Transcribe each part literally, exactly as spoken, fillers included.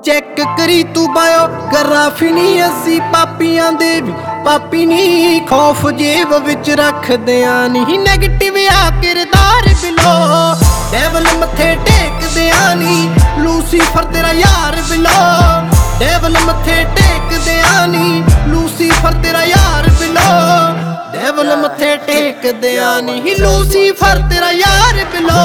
Check करी तू biography नी असी पापियां दे भी पापी नी खौफ जेब विच रखदियां नी नैगेटिव आ किरदार बिलो डेवल मथे टेकदियां नी लूसीफर तेरा यार बिलो डेवल मथे टेकदियां नी लूसीफर तेरा यार बिलो डेवल मथे टेकदियां नी लूसीफर तेरा यार बिलो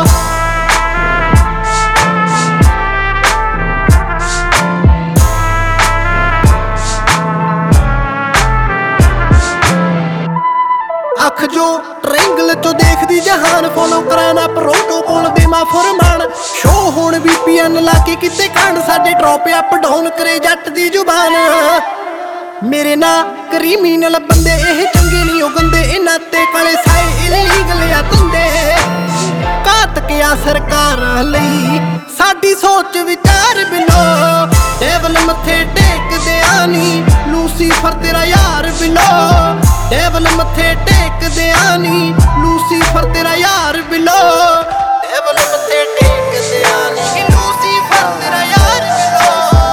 अख जो ट्रेंगल चो देखदी जहान फॉलो कराना प्रोटोकॉल दे मा फरमान शो हुण वीपीएन लाके किते कांड साडे ड्रॉप अप डाउन करे जट दी जुबान मेरे ना क्रिमिनल बंदे एह चंगे नहीं ओ गंदे इन्हां ते काले साए इलीगल आ धंदे घातक आ सरकार लई साडी सोच विचार बिलो डेवल मथे टेकदियां नी लूसीफर तेरा यार बिलो डेवल मथे टेकदियां नी लूसीफर तेरा यार बिलो डेवल मथे टेकदियां नी लूसीफर तेरा यार बिलो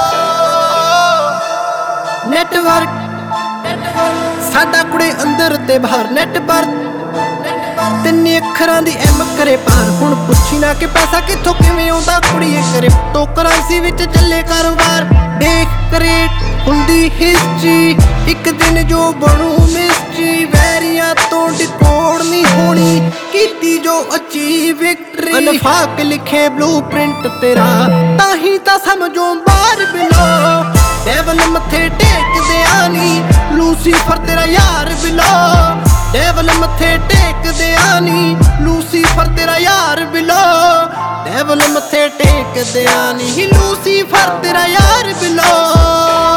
नेटवर्क साडा कुड़े अंदर ते बाहर नेटवर्क तिन्ने अखरां दी एम करे पार हुण पुछी ना कि पैसा कित्थों किवें आउंदा कुड़ीए क्रिप्टो करेंसी विच चले कारोबार देख क्रिएट हुंदी हिस्ट्री एक दिन जो बनू मिस्ट्री वैरियां तो डिकोड नहीं होनी कीती जो अचीव विक्ट्री अनफाक लिखे ब्लूप्रिंट तेरा ताही ता समझो बार बिलो डेवल मथे टेकदियां नी लूसीफर तेरा यार बिलो डेवल मथे टेकदियां नी लूसीफर तेरा यार बिलो डेवल मथे टेकदियां नी लूसीफर तेरा यार बिलो।